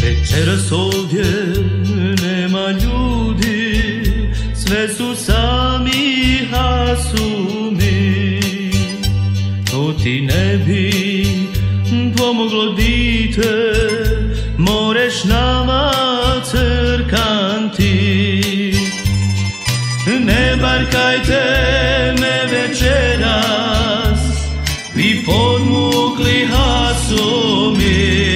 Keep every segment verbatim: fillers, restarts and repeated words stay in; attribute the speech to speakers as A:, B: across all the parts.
A: Večeras ovdje nema ljudi, sve su sami hasumi. To ti ne bi pomoglo dite, moreš nama crkanti. Ne barkajte me večeras, vi podmukli hasumi.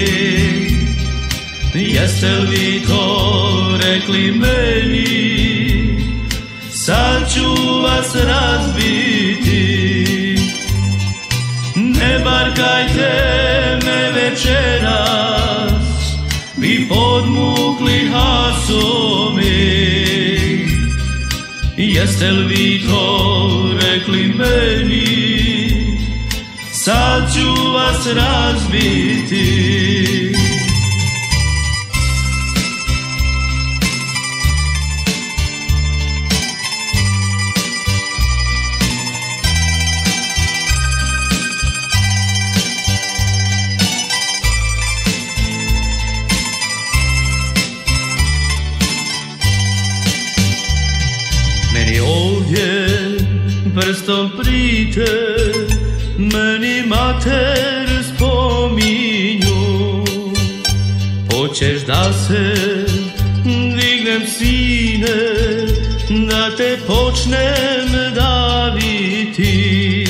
A: Jeste li to rekli meni, sad ću vas razbiti. Ne barkajte me večeras, vi podmukli hasumi. Jeste li vi to rekli meni, sad ću vas razbiti. Meni ovdje prstom prite, meni mater spominju. Hoćeš da se dignem sine, da te počnem daviti.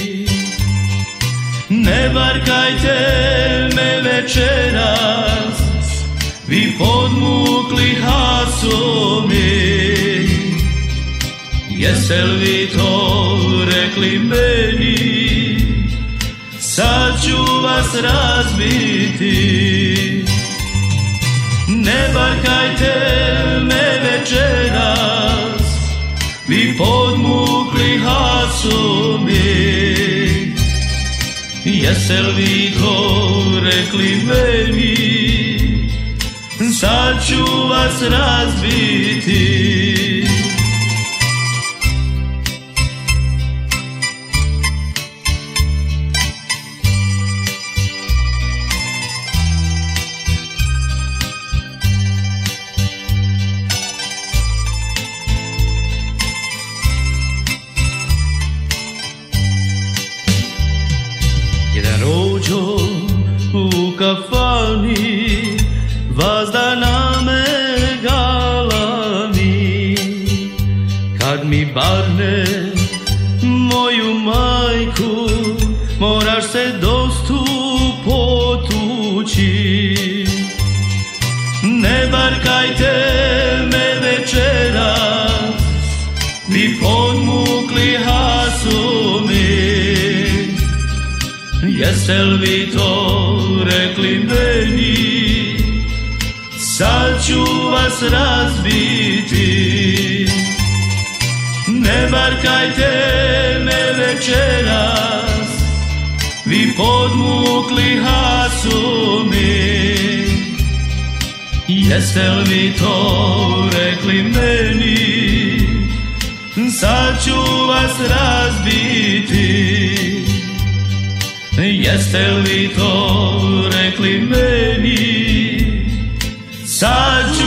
A: Ne barkajte me večeras, vi podmukli hasumi. Jeste li vi to rekli meni, sad ću vas razbiti. Ne barkajte me večeras, vi podmukli hasumi. Jeste li vi to rekli meni, sad ću vas razbiti. Jedan rođo u kafani, vazda na me galami. Kad mi barne moju majku, moraš se dostu potući. Ne barkajte me večeras, vi podmukli hasumi. Jeste li vi to rekli meni, sad ću vas razbiti. Ne barkajte me večeras, vi podmukli hasumi. Jeste li vi to rekli meni, sad ću vas razbiti. Jeste li vi to rekli meni, sad